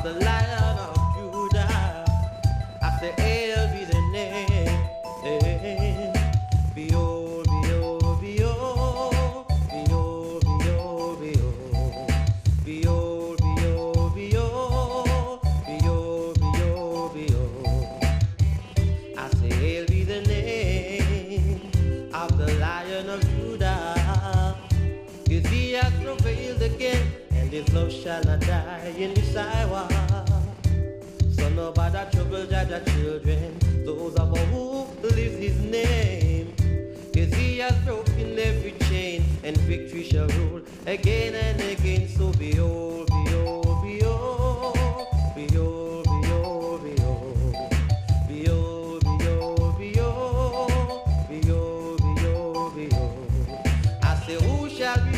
the Lion of Judah. I say, hail be the name. Behold, behold, behold, behold, behold, behold, behold, behold, behold, behold, behold, behold. I say, hail be the name of the Lion of Judah. 'Cause he has prevailed again, and his love shall not die in this hour. So nobody trouble Jaja children, those of who lives his name. 'Cause he has broken every chain, and victory shall rule again and again. So behold, behold, behold, behold, behold, behold, behold, behold, behold, behold, behold, behold. I say, who shall be